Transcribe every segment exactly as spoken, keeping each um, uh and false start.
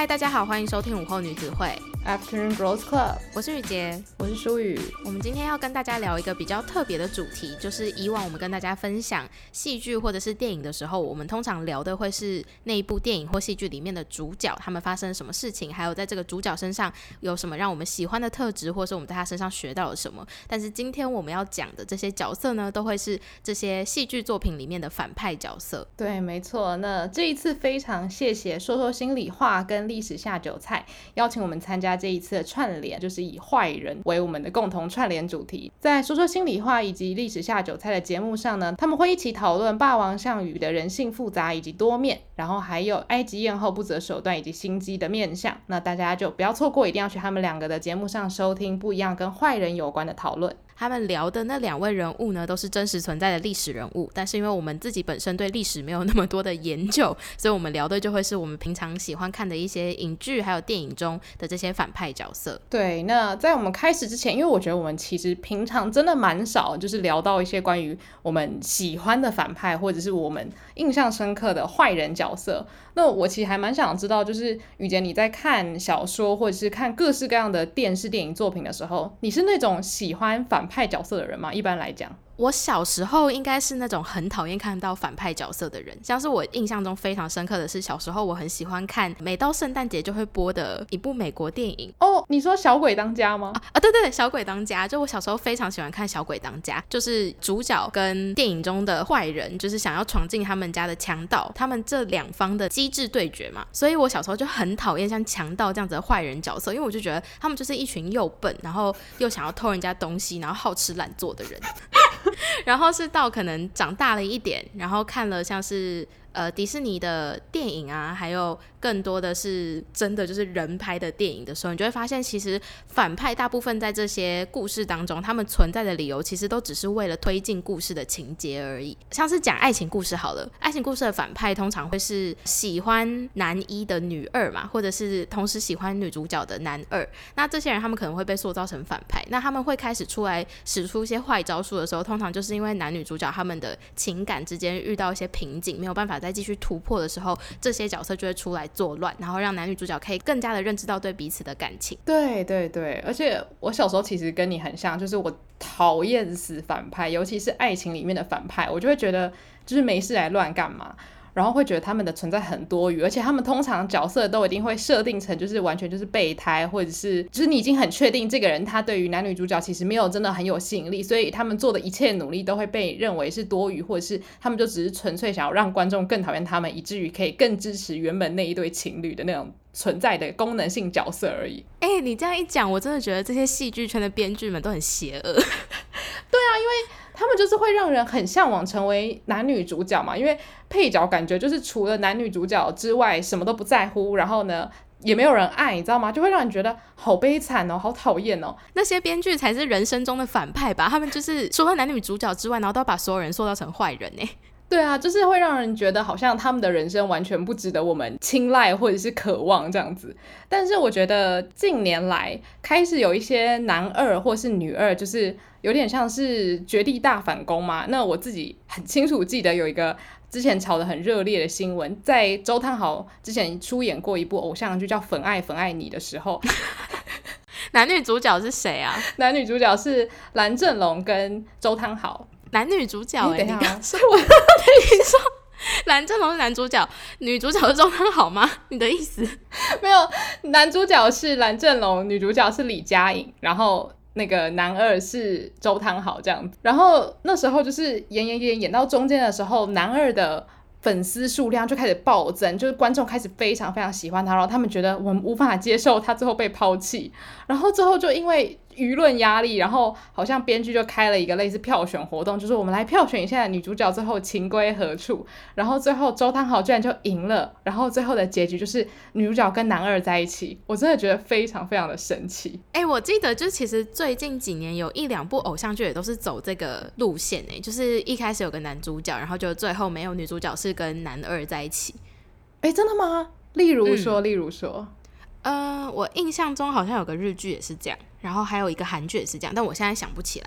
嗨，大家好，欢迎收听午后女子会 Afternoon Girls Club， 我是雨洁， 我是舒雨。 我们今天要跟大家聊一个比较特别的主题，就是以往我们跟大家分享戏剧或者是电影的时候，我们通常聊的会是那一部电影或戏剧里面的主角，他们发生什么事情，还有在这个主角身上有什么让我们喜欢的特质，或是我们在他身上学到了什么。但是今天我们要讲的这些角色呢，都会是这些戏剧作品里面的反派角色。 对，没错。那这一次非常谢谢说说心里话跟历史下酒菜邀请我们参加这一次的串联，就是以坏人为我们的共同串联主题。在说说心里话以及历史下酒菜的节目上呢，他们会一起讨论霸王项羽的人性复杂以及多面，然后还有埃及艳后不择手段以及心机的面向。那大家就不要错过，一定要去他们两个的节目上收听不一样跟坏人有关的讨论。 他们聊的那两位人物呢，都是真实存在的历史人物，但是因为我们自己本身对历史没有那么多的研究，所以我们聊的就会是我们平常喜欢看的一些影剧还有电影中的这些反派角色。 对，那在我们开始之前，因为我觉得我们其实平常真的蛮少就是聊到一些关于我们喜欢的反派或者是我们印象深刻的坏人角色。那我其实还蛮想知道，就是雨洁你在看小说或者是看各式各样的电视电影作品的时候，你是那种喜欢反派角色的人吗？一般来讲， 我小时候应该是那种很讨厌看到反派角色的人，像是我印象中非常深刻的是，小时候我很喜欢看每到圣诞节就会播的一部美国电影。 哦，你说小鬼当家吗？ 啊啊对对对，小鬼当家，就我小时候非常喜欢看小鬼当家，就是主角跟电影中的坏人就是想要闯进他们家的强盗，他们这两方的机智对决嘛，所以我小时候就很讨厌像强盗这样子的坏人角色，因为我就觉得他们就是一群又笨然后又想要偷人家东西然后好吃懒做的人然后是到可能长大了一点，然后看了像是呃迪士尼的电影啊，还有更多的是真的就是人拍的电影的时候，你就会发现其实反派大部分在这些故事当中他们存在的理由其实都只是为了推进故事的情节而已。像是讲爱情故事好了，爱情故事的反派通常会是喜欢男一的女二嘛，或者是同时喜欢女主角的男二，那这些人他们可能会被塑造成反派，那他们会开始出来使出一些坏招数的时候，通常就是因为男女主角他们的情感之间遇到一些瓶颈，没有办法再继续突破的时候，这些角色就会出来作乱，然后让男女主角可以更加的认知到对彼此的感情。 对对对，而且我小时候其实跟你很像，就是我讨厌死反派，尤其是爱情里面的反派，我就会觉得就是没事来乱干嘛，然后会觉得他们的存在很多余，而且他们通常角色都一定会设定成就是完全就是备胎，或者是就是你已经很确定这个人他对于男女主角其实没有真的很有吸引力，所以他们做的一切努力都会被认为是多余，或者是他们就只是纯粹想要让观众更讨厌他们，以至于可以更支持原本那一对情侣的那种存在的功能性角色而已。 哎、欸，你这样一讲，我真的觉得这些戏剧圈的编剧们都很邪恶。 对啊，因为他们就是会让人很向往成为男女主角嘛，因为配角感觉就是除了男女主角之外什么都不在乎，然后呢也没有人爱，你知道吗？就会让人觉得好悲惨哦，好讨厌哦。 那些编剧才是人生中的反派吧，他们就是除了男女主角之外，然后都要把所有人塑造成坏人耶。 对啊，就是会让人觉得好像他们的人生完全不值得我们青睐或者是渴望这样子。但是我觉得近年来开始有一些男二或是女二，就是有点像是绝地大反攻嘛。那我自己很清楚记得有一个之前炒得很热烈的新闻，在周汤豪之前出演过一部偶像剧叫《粉爱粉爱你》的时候男女主角是谁啊？ 男女主角是蓝正龙跟周汤豪。 男女主角哎、欸，你刚说我你说蓝正龙是男主角，女主角是周汤豪吗？你的意思？ 没有，男主角是蓝正龙，女主角是李佳颖，然后那个男二是周汤豪这样子。然后那时候就是演演演演到中间的时候，男二的粉丝数量就开始暴增，就是观众开始非常非常喜欢他，然后他们觉得我们无法接受他最后被抛弃，然后最后就因为舆论压力，然后好像编剧就开了一个类似票选活动，就是我们来票选一下女主角最后情归何处，然后最后周汤豪居然就赢了，然后最后的结局就是女主角跟男二在一起。我真的觉得非常非常的神奇。 哎、欸，我记得就其实最近几年有一两部偶像剧也都是走这个路线，哎，就是一开始有个男主角，然后就最后没有女主角是跟男二在一起。 哎、欸，真的吗？例如说、嗯、例如说呃， 我印象中好像有个日剧也是这样，然后还有一个韩剧也是这样，但我现在想不起来。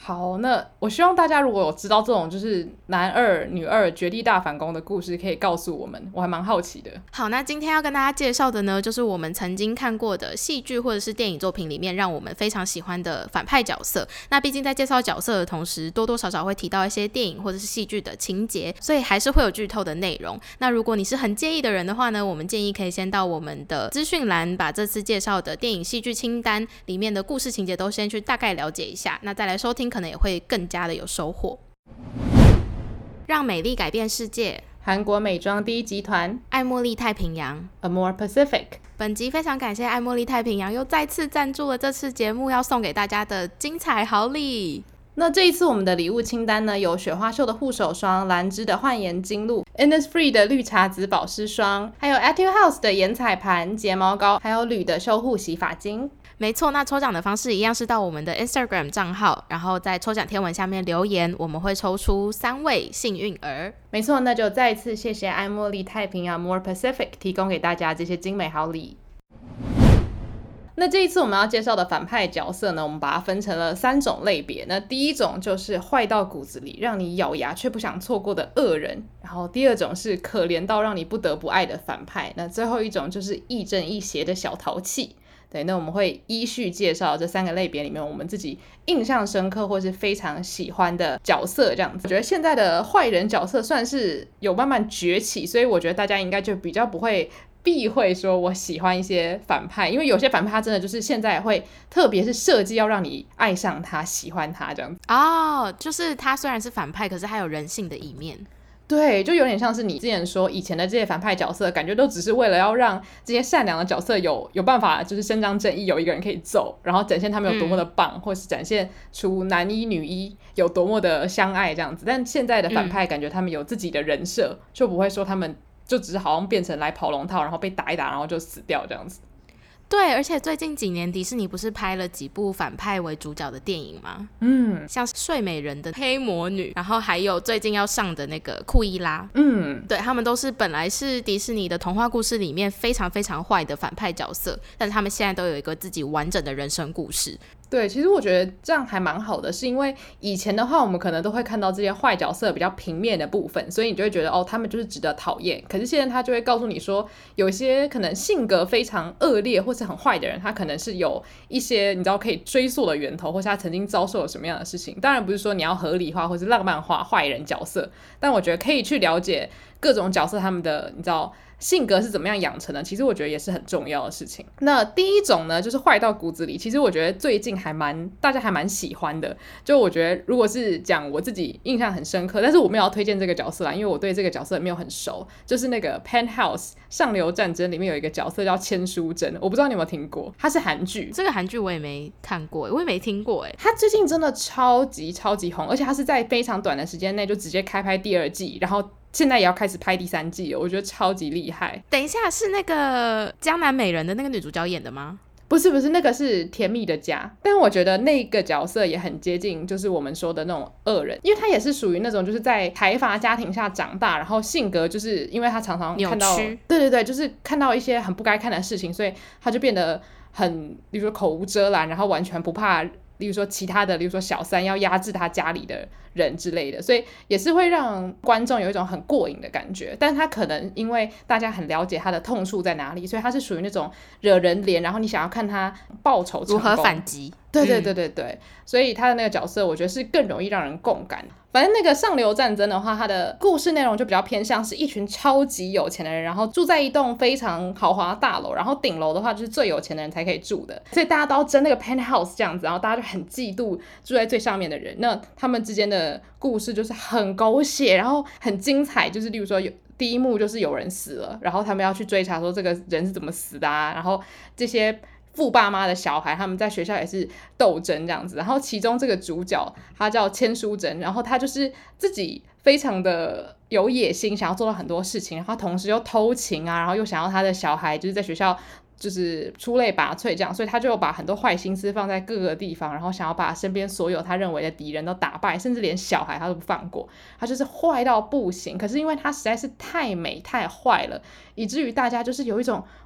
好，那我希望大家如果有知道这种就是男二女二绝地大反攻的故事，可以告诉我们，我还蛮好奇的。 好，那今天要跟大家介绍的呢，就是我们曾经看过的戏剧或者是电影作品里面让我们非常喜欢的反派角色。那毕竟在介绍角色的同时，多多少少会提到一些电影或者是戏剧的情节，所以还是会有剧透的内容。那如果你是很介意的人的话呢，我们建议可以先到我们的资讯栏，把这次介绍的电影戏剧清单里面的故事情节都先去大概了解一下，那再来收听可能也会更加的有收获。让美丽改变世界， 韩国美妆第一集团爱茉莉太平洋 Amore Pacific。 本集非常感谢爱茉莉太平洋又再次赞助了这次节目要送给大家的精彩好礼。 那这一次我们的礼物清单呢，有雪花秀的护手霜、兰芝的焕颜精露、Innisfree 的绿茶籽保湿霜，还有 Etude House 的眼彩盘、睫毛膏，还有铝的修护洗发精。 没错，那抽奖的方式一样是到我们的 Instagram 账号，然后在抽奖贴文下面留言，我们会抽出三位幸运儿。 没错，那就再一次谢谢爱茉莉太平洋 Amore Pacific 提供给大家这些精美好礼。那这一次我们要介绍的反派角色呢，我们把它分成了三种类别。那第一种就是坏到骨子里，让你咬牙却不想错过的恶人，然后第二种是可怜到让你不得不爱的反派，那最后一种就是亦正亦邪的小淘气。对，那我们会依序介绍这三个类别里面我们自己印象深刻或是非常喜欢的角色这样子。我觉得现在的坏人角色算是有慢慢崛起，所以我觉得大家应该就比较不会避讳说我喜欢一些反派，因为有些反派他真的就是现在会特别是设计要让你爱上他喜欢他这样子。 哦，就是他虽然是反派，可是他有人性的一面。 对，就有点像是你之前说以前的这些反派角色，感觉都只是为了要让这些善良的角色有有办法就是伸张正义，有一个人可以揍，然后展现他们有多么的棒、嗯、或是展现出男一女一有多么的相爱这样子。但现在的反派感觉他们有自己的人设、嗯、就不会说他们就只是好像变成来跑龙套，然后被打一打然后就死掉这样子。 对，而且最近几年迪士尼不是拍了几部反派为主角的电影吗？嗯，像睡美人的黑魔女，然后还有最近要上的那个库伊拉。嗯，对，他们都是本来是迪士尼的童话故事里面非常非常坏的反派角色，但是他们现在都有一个自己完整的人生故事。 对，其实我觉得这样还蛮好的，是因为以前的话我们可能都会看到这些坏角色比较平面的部分，所以你就会觉得哦他们就是值得讨厌。可是现在他就会告诉你说，有些可能性格非常恶劣或是很坏的人，他可能是有一些你知道可以追溯的源头，或是他曾经遭受了什么样的事情。当然不是说你要合理化或是浪漫化坏人角色，但我觉得可以去了解各种角色他们的你知道性格是怎么样养成的，其实我觉得也是很重要的事情。那第一种呢，就是坏到骨子里，其实我觉得最近还蛮大家还蛮喜欢的。就我觉得如果是讲我自己印象很深刻，但是我没有要推荐这个角色啦，因为我对这个角色没有很熟，就是那个 Penthouse 上流战争里面有一个角色叫千书珍，我不知道你有没有听过，它是韩剧。 这个韩剧我也没看过，我也没听过耶。 它最近真的超级超级红，而且它是在非常短的时间内就直接开拍第二季，然后现在也要开始拍第三季了，我觉得超级厉害。 等一下，是那个江南美人的那个女主角演的吗？ 不是不是，那个是甜蜜的家。但我觉得那个角色也很接近就是我们说的那种恶人，因为他也是属于那种就是在财阀家庭下长大，然后性格就是因为他常常看到对对对，就是看到一些很不该看的事情，所以他就变得很比如说口无遮拦，然后完全不怕例如说其他的例如说小三要压制他家里的人之类的，所以也是会让观众有一种很过瘾的感觉。但是他可能因为大家很了解他的痛处在哪里，所以他是属于那种惹人怜，然后你想要看他报仇成功如何反击。 对对对对对、嗯、所以他的那个角色我觉得是更容易让人共感。反正那个上流战争的话，它的故事内容就比较偏向是一群超级有钱的人，然后住在一栋非常豪华大楼，然后顶楼的话就是最有钱的人才可以住的，所以大家都要争那个 penthouse 这样子，然后大家就很嫉妒住在最上面的人。那他们之间的故事就是很狗血，然后很精彩，就是例如说有第一幕就是有人死了，然后他们要去追查说这个人是怎么死的啊，然后这些富爸妈的小孩他们在学校也是斗争这样子。然后其中这个主角他叫千书珍，然后他就是自己非常的有野心，想要做到很多事情，然后同时又偷情啊，然后又想要他的小孩就是在学校就是出类拔萃这样，所以他就把很多坏心思放在各个地方，然后想要把身边所有他认为的敌人都打败，甚至连小孩他都不放过，他就是坏到不行。可是因为他实在是太美太坏了，以至于大家就是有一种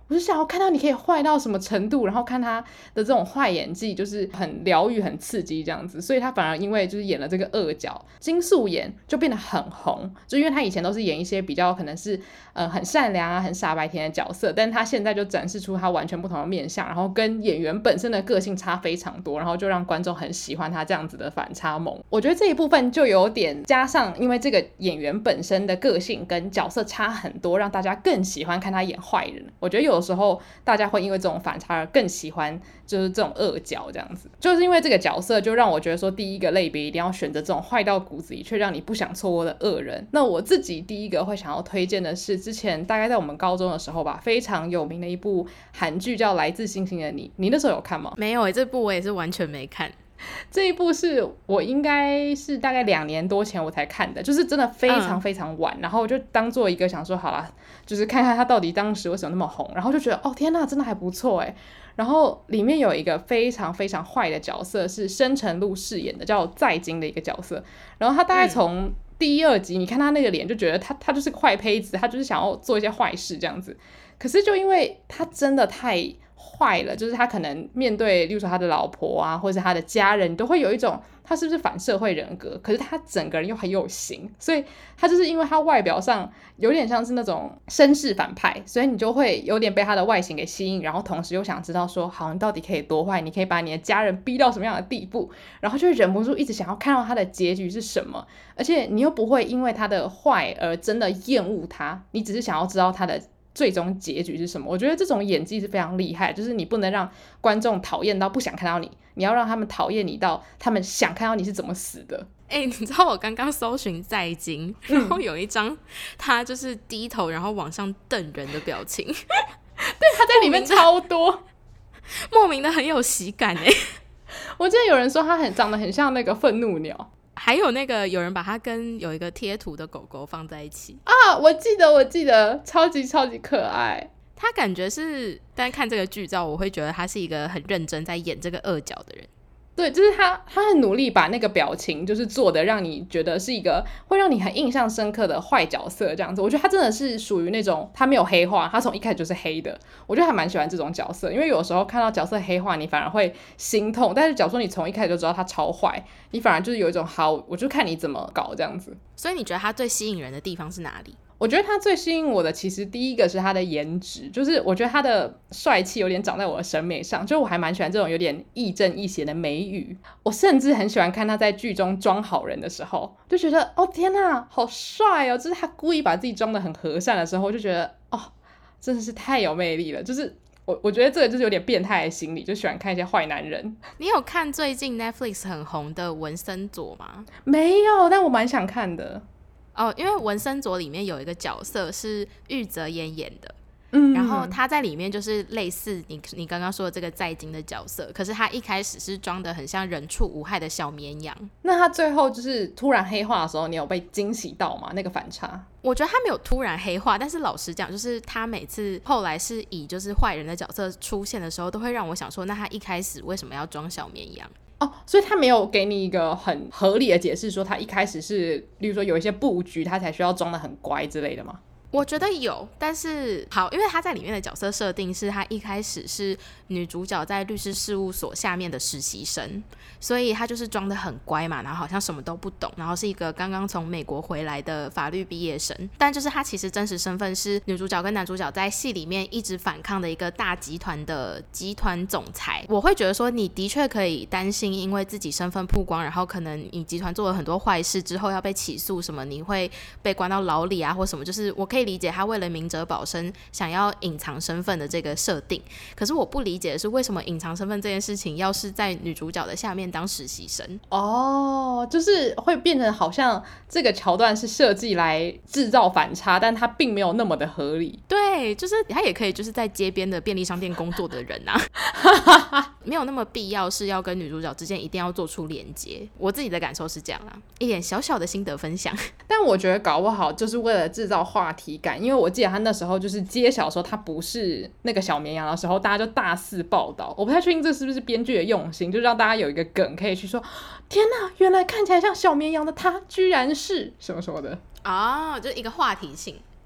我就想要看到你可以坏到什么程度，然后看他的这种坏演技就是很疗愈很刺激这样子，所以他反而因为就是演了这个恶角金素妍就变得很红，就因为他以前都是演一些比较可能是呃很善良啊很傻白甜的角色，但他现在就展示出他完全不同的面相，然后跟演员本身的个性差非常多，然后就让观众很喜欢他这样子的反差萌。我觉得这一部分就有点加上因为这个演员本身的个性跟角色差很多，让大家更喜欢看他演坏人。我觉得有的时候大家会因为这种反差而更喜欢就是这种恶角这样子，就是因为这个角色就让我觉得说第一个类别一定要选择这种坏到骨子里却让你不想错过的恶人。那我自己第一个会想要推荐的是之前大概在我们高中的时候吧，非常有名的一部韩剧叫《来自星星的你》，你那时候有看吗？ 没有耶，这部我也是完全没看。 这一部是我应该是大概两年多前我才看的，就是真的非常非常晚、嗯、然后我就当做一个想说好啦，就是看看他到底当时为什么那么红，然后就觉得哦天哪真的还不错耶。然后里面有一个非常非常坏的角色是申成路饰演的叫在京的一个角色，然后他大概从第一二集、嗯、你看他那个脸就觉得他他就是个坏胚子，他就是想要做一些坏事这样子，可是就因为他真的太坏了，就是他可能面对例如说他的老婆啊或者是他的家人都会有一种他是不是反社会人格，可是他整个人又很有型，所以他就是因为他外表上有点像是那种绅士反派，所以你就会有点被他的外形给吸引，然后同时又想知道说好你到底可以多坏，你可以把你的家人逼到什么样的地步，然后就会忍不住一直想要看到他的结局是什么，而且你又不会因为他的坏而真的厌恶他，你只是想要知道他的最终结局是什么。我觉得这种演技是非常厉害，就是你不能让观众讨厌到不想看到你，你要让他们讨厌你到他们想看到你是怎么死的。 哎、欸，你知道我刚刚搜寻在京、嗯、然后有一张他就是低头然后往上瞪人的表情对，他在里面超多莫名的很有喜感哎。 我记得有人说他很长得很像那个愤怒鸟， 还有那个有人把它跟有一个贴图的狗狗放在一起啊，我记得我记得超级超级可爱。 他感觉是单看这个剧照我会觉得他是一个很认真在演这个恶角的人。 对，就是他他很努力把那个表情就是做的让你觉得是一个会让你很印象深刻的坏角色这样子。我觉得他真的是属于那种他没有黑化，他从一开始就是黑的，我觉得还蛮喜欢这种角色，因为有时候看到角色黑化你反而会心痛，但是假如说你从一开始就知道他超坏，你反而就是有一种好我就看你怎么搞这样子。 所以你觉得他最吸引人的地方是哪里？ 我觉得他最吸引我的其实第一个是他的颜值，就是我觉得他的帅气有点长在我的审美上，就我还蛮喜欢这种有点亦正亦邪的美语。我甚至很喜欢看他在剧中装好人的时候，就觉得哦天哪好帅哦，就是他故意把自己装得很和善的时候就觉得哦真的是太有魅力了，就是我我觉得这个就是有点变态的心理，就喜欢看一些坏男人。 你有看最近 Netflix 很红的文森佐吗？ 没有，但我蛮想看的哦，因为文森佐里面有一个角色是玉泽演演的， 嗯， 然后他在里面就是类似你你刚刚说的这个在京的角色，可是他一开始是装得很像人畜无害的小绵羊。 那他最后就是突然黑化的时候你有被惊喜到吗？那个反差我觉得他没有突然黑化，但是老实讲就是他每次后来是以就是坏人的角色出现的时候都会让我想说那他一开始为什么要装小绵羊哦，所以他没有给你一个很合理的解释说他一开始是例如说有一些布局他才需要装得很乖之类的吗？ 我觉得有，但是好，因为他在里面的角色设定是他一开始是女主角在律师事务所下面的实习生，所以他就是装得很乖嘛，然后好像什么都不懂，然后是一个刚刚从美国回来的法律毕业生，但就是他其实真实身份是女主角跟男主角在戏里面一直反抗的一个大集团的集团总裁。我会觉得说你的确可以担心因为自己身份曝光，然后可能你集团做了很多坏事之后要被起诉什么，你会被关到牢里啊或什么，就是我可以理解他为了明哲保身想要隐藏身份的这个设定，可是我不理解的是为什么隐藏身份这件事情要是在女主角的下面当实习生。 哦，就是会变成好像这个桥段是设计来制造反差，但它并没有那么的合理。 对，就是他也可以就是在街边的便利商店工作的人啊没有那么必要是要跟女主角之间一定要做出连接，我自己的感受是这样啦，一点小小的心得分享。 但我觉得搞不好就是为了制造话题感，因为我记得他那时候就是揭晓说他不是那个小绵羊的时候，大家就大肆报道，我不太确定这是不是编剧的用心，就让大家有一个梗可以去说天哪原来看起来像小绵羊的他居然是什么什么的哦，就一个话题性。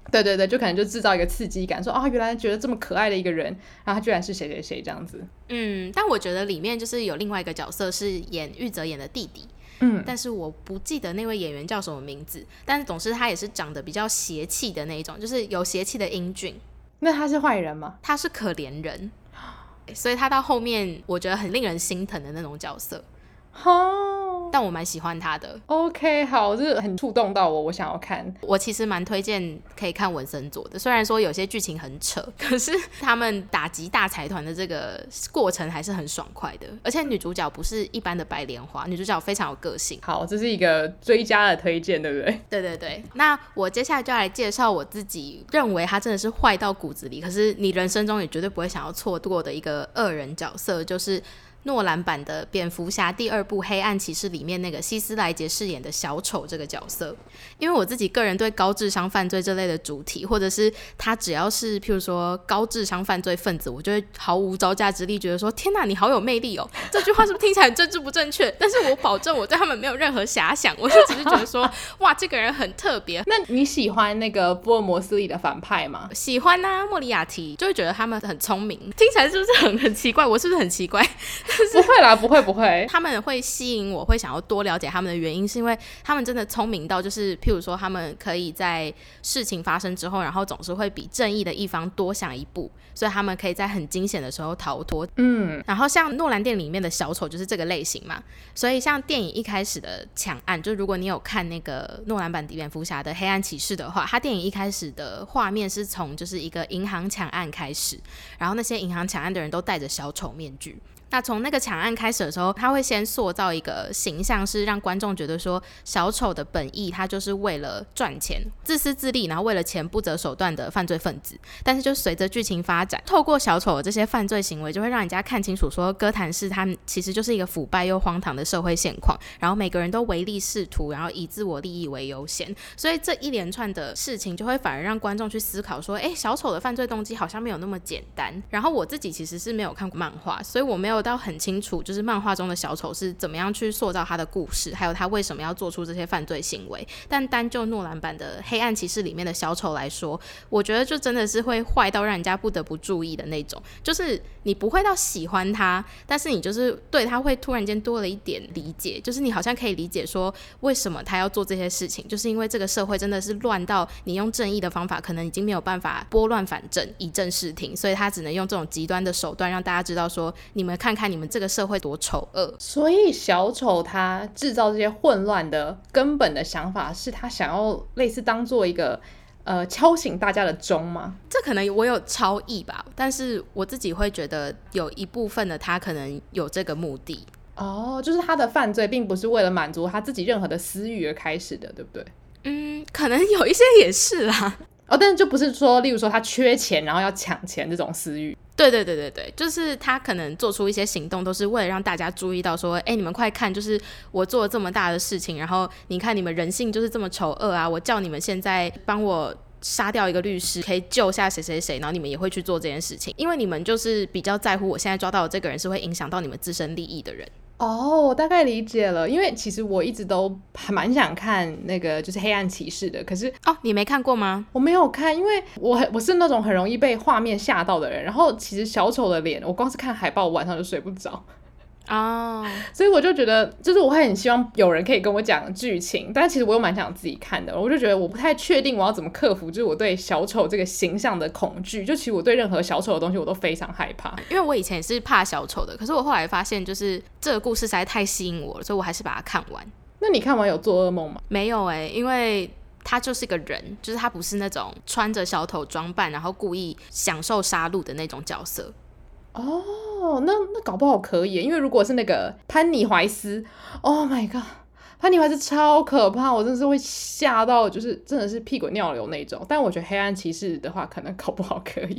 对对对，就可能就制造一个刺激感，说啊，原来觉得这么可爱的一个人，然后他居然是谁谁谁这样子。 嗯，但我觉得里面就是有另外一个角色是演玉泽演的弟弟， 嗯， 但是我不记得那位演员叫什么名字，但是总之他也是长得比较邪气的那一种，就是有邪气的英俊。 那他是坏人吗？ 他是可怜人，所以他到后面我觉得很令人心疼的那种角色。 哦， 但我蛮喜欢他的。 OK， 好，这很触动到我，我想要看。 我其实蛮推荐可以看文森佐的，虽然说有些剧情很扯，可是他们打击大财团的这个过程还是很爽快的，而且女主角不是一般的白莲花，女主角非常有个性。 好，这是一个追加的推荐，对不对？ 对对对，那我接下来就来介绍我自己认为他真的是坏到骨子里，可是你人生中也绝对不会想要错过的一个恶人角色，就是诺兰版的蝙蝠侠第二部黑暗骑士里面那个希斯莱杰饰演的小丑这个角色。因为我自己个人对高智商犯罪这类的主题，或者是他只要是譬如说高智商犯罪分子，我就会毫无招架之力，觉得说天哪你好有魅力哦，这句话是不是听起来很政治不正确？但是我保证我对他们没有任何遐想，我就只是觉得说哇这个人很特别。 那你喜欢那个福尔摩斯里的反派吗？ 喜欢啊，莫里亚蒂，就会觉得他们很聪明，听起来是不是很很奇怪？我是不是很奇怪？ 不会啦，不会不会。 他们会吸引我，会想要多了解他们的原因，是因为他们真的聪明到，就是譬如说，他们可以在事情发生之后，然后总是会比正义的一方多想一步，所以他们可以在很惊险的时候逃脱。嗯，然后像诺兰电影里面的小丑就是这个类型嘛，所以像电影一开始的抢案，就如果你有看那个诺兰版蝙蝠侠的黑暗骑士的话，他电影一开始的画面是从就是一个银行抢案开始，然后那些银行抢案的人都戴着小丑面具。那从那个抢案开始的时候，他会先塑造一个形象，是让观众觉得说小丑的本意他就是为了赚钱，自私自利，然后为了钱不择手段的犯罪分子。但是就随着剧情发展，透过小丑的这些犯罪行为，就会让人家看清楚说哥谭市他们其实就是一个腐败又荒唐的社会现况，然后每个人都唯利是图，然后以自我利益为优先。所以这一连串的事情就会反而让观众去思考说，哎，小丑的犯罪动机好像没有那么简单。然后我自己其实是没有看过漫画，所以我没有到很清楚就是漫画中的小丑是怎么样去塑造他的故事，还有他为什么要做出这些犯罪行为。但单就诺兰版的黑暗骑士里面的小丑来说，我觉得就真的是会坏到让人家不得不注意的那种，就是你不会到喜欢他，但是你就是对他会突然间多了一点理解，就是你好像可以理解说为什么他要做这些事情，就是因为这个社会真的是乱到你用正义的方法可能已经没有办法拨乱反正以正视听，所以他只能用这种极端的手段让大家知道说你们看看你们这个社会多丑恶。 所以小丑他制造这些混乱的根本的想法是他想要类似当做一个呃敲醒大家的钟吗？ 这可能我有超意吧，但是我自己会觉得有一部分的他可能有这个目的。 哦，就是他的犯罪并不是为了满足他自己任何的私欲而开始的，对不对？ 嗯，可能有一些也是啦。 哦，但是就不是说例如说他缺钱然后要抢钱这种私欲。 对对对对对，就是他可能做出一些行动都是为了让大家注意到说，哎，你们快看，就是我做了这么大的事情，然后你看你们人性就是这么丑恶啊，我叫你们现在帮我杀掉一个律师，可以救下谁谁谁，然后你们也会去做这件事情，因为你们就是比较在乎我现在抓到的这个人是会影响到你们自身利益的人。 哦，我大概理解了，因为其实我一直都还蛮想看那个就是黑暗骑士的，可是哦，你没看过吗？ 我没有看，因为我很我是那种很容易被画面吓到的人，然后其实小丑的脸，我光是看海报我晚上就睡不着。哦、oh. 所以我就觉得就是我会很希望有人可以跟我讲剧情，但其实我又蛮想自己看的，我就觉得我不太确定我要怎么克服就是我对小丑这个形象的恐惧，就其实我对任何小丑的东西我都非常害怕， 因为我以前也是怕小丑的，可是我后来发现就是这个故事实在太吸引我了，所以我还是把它看完。 那你看完有做噩梦吗？ 没有耶、欸、因为他就是个人，就是他不是那种穿着小丑装扮然后故意享受杀戮的那种角色。 哦，那那搞不好可以，因为如果是那个潘妮怀斯 ，Oh my god， 潘妮怀斯超可怕，我真的是会吓到，就是真的是屁滚尿流那种。但我觉得黑暗骑士的话，可能搞不好可以。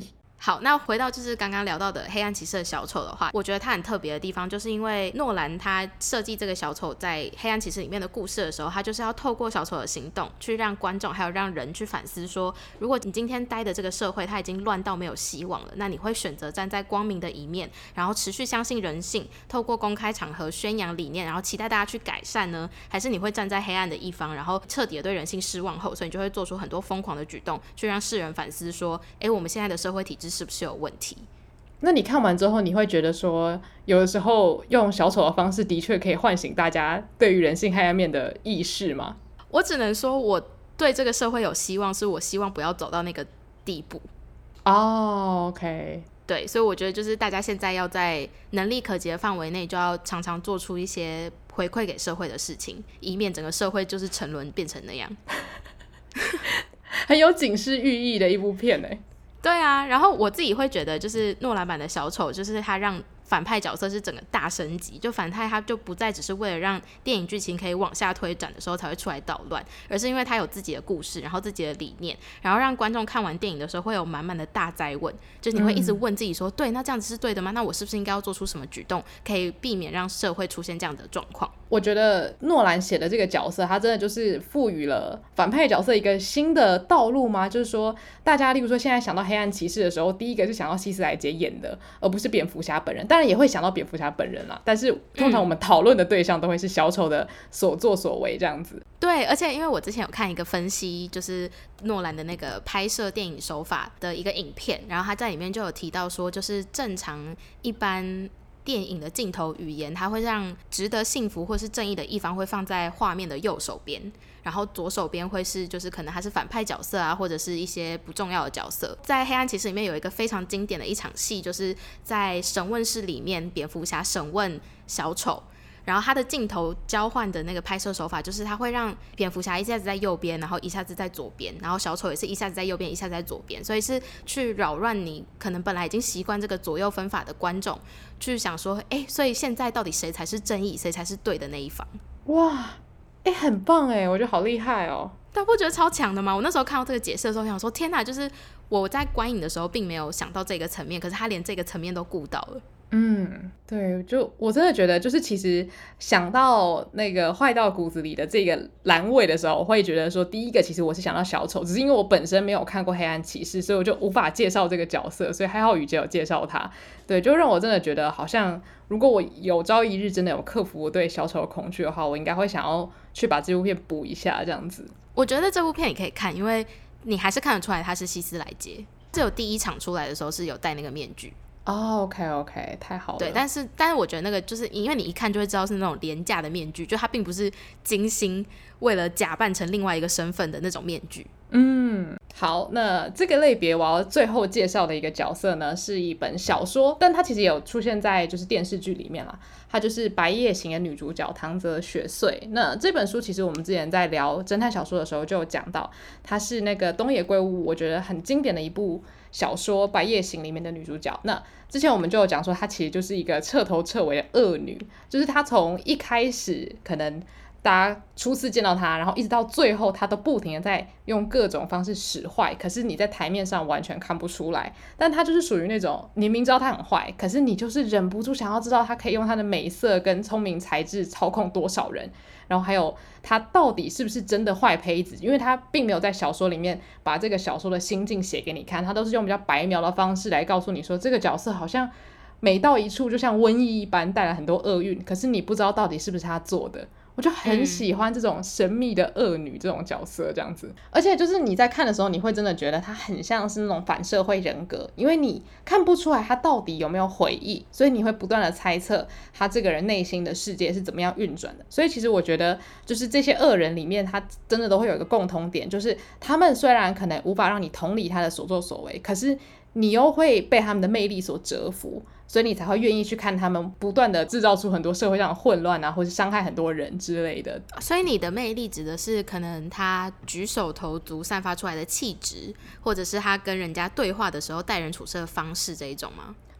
好，那回到就是刚刚聊到的黑暗骑士的小丑的话，我觉得他很特别的地方，就是因为诺兰他设计这个小丑在黑暗骑士里面的故事的时候，他就是要透过小丑的行动去让观众还有让人去反思说，如果你今天待的这个社会它已经乱到没有希望了，那你会选择站在光明的一面，然后持续相信人性，透过公开场合宣扬理念，然后期待大家去改善呢？还是你会站在黑暗的一方，然后彻底的对人性失望后，所以你就会做出很多疯狂的举动，去让世人反思说，哎，我们现在的社会体制是不是有问题？ 那你看完之后，你会觉得说，有的时候用小丑的方式的确可以唤醒大家对于人性黑暗面的意识吗？ 我只能说，我对这个社会有希望，是我希望不要走到那个地步。 哦、oh, OK。 对，所以我觉得就是大家现在要在能力可及的范围内，就要常常做出一些回馈给社会的事情，以免整个社会就是沉沦变成那样。 很有警示寓意的一部片耶。 对啊，然后我自己会觉得就是诺兰版的小丑，就是他让反派角色是整个大升级，就反派他就不再只是为了让电影剧情可以往下推展的时候才会出来捣乱，而是因为他有自己的故事，然后自己的理念，然后让观众看完电影的时候会有满满的大哉问，就是你会一直问自己说、嗯、对，那这样子是对的吗？那我是不是应该要做出什么举动可以避免让社会出现这样的状况？ 我觉得诺兰写的这个角色他真的就是赋予了反派角色一个新的道路吗？就是说大家例如说现在想到黑暗骑士的时候，第一个是想到希斯莱杰演的，而不是蝙蝠侠本人，当然也会想到蝙蝠侠本人啦，但是通常我们讨论的对象都会是小丑的所作所为这样子。 对，而且因为我之前有看一个分析，就是诺兰的那个拍摄电影手法的一个影片，然后他在里面就有提到说，就是正常一般电影的镜头语言，它会让值得幸福或是正义的一方会放在画面的右手边，然后左手边会是就是可能他是反派角色啊，或者是一些不重要的角色。在黑暗骑士里面有一个非常经典的一场戏，就是在审问室里面，蝙蝠侠审问小丑，然后他的镜头交换的那个拍摄手法就是他会让蝙蝠侠一下子在右边，然后一下子在左边，然后小丑也是一下子在右边一下子在左边，所以是去扰乱你可能本来已经习惯这个左右分法的观众，去想说哎，所以现在到底谁才是正义谁才是对的那一方。 哇，哎，很棒哎，我觉得好厉害哦。 但不觉得超强的吗？我那时候看到这个解释的时候想说天哪，就是我在观影的时候并没有想到这个层面，可是他连这个层面都顾到了。 嗯，对，就我真的觉得就是其实想到那个坏到骨子里的这个阑尾的时候，我会觉得说第一个其实我是想到小丑，只是因为我本身没有看过黑暗骑士，所以我就无法介绍这个角色，所以还好雨杰有介绍他。对，就让我真的觉得好像如果我有朝一日真的有克服我对小丑的恐惧的话，我应该会想要去把这部片补一下这样子。 我觉得这部片你可以看，因为你还是看得出来他是希斯莱杰，只有第一场出来的时候是有戴那个面具。 哦、oh, OK OK， 太好了。 对，但是但是我觉得那个就是因为你一看就会知道是那种廉价的面具，就它并不是精心为了假扮成另外一个身份的那种面具。 嗯，好，那这个类别我要最后介绍的一个角色呢，是一本小说，但它其实也有出现在就是电视剧里面啦。它就是《白夜行》的女主角唐泽雪穗。那这本书其实我们之前在聊侦探小说的时候就有讲到，它是那个东野圭吾我觉得很经典的一部小说《白夜行》里面的女主角。那之前我们就有讲说，她其实就是一个彻头彻尾的恶女，就是她从一开始可能大家初次见到他，然后一直到最后他都不停的在用各种方式使坏，可是你在台面上完全看不出来，但他就是属于那种你明知道他很坏，可是你就是忍不住想要知道他可以用他的美色跟聪明才智操控多少人，然后还有他到底是不是真的坏胚子，因为他并没有在小说里面把这个小说的心境写给你看，他都是用比较白描的方式来告诉你说这个角色好像每到一处就像瘟疫一般带来很多厄运，可是你不知道到底是不是他做的。我就很喜欢这种神秘的恶女这种角色这样子、嗯、而且就是你在看的时候你会真的觉得她很像是那种反社会人格，因为你看不出来她到底有没有悔意，所以你会不断的猜测她这个人内心的世界是怎么样运转的。所以其实我觉得就是这些恶人里面，他真的都会有一个共同点，就是他们虽然可能无法让你同理他的所作所为，可是你又会被他们的魅力所折服，所以你才会愿意去看他们不断的制造出很多社会上的混乱啊，或是伤害很多人之类的。 所以你的魅力指的是可能他举手投足散发出来的气质，或者是他跟人家对话的时候待人处事的方式这一种吗？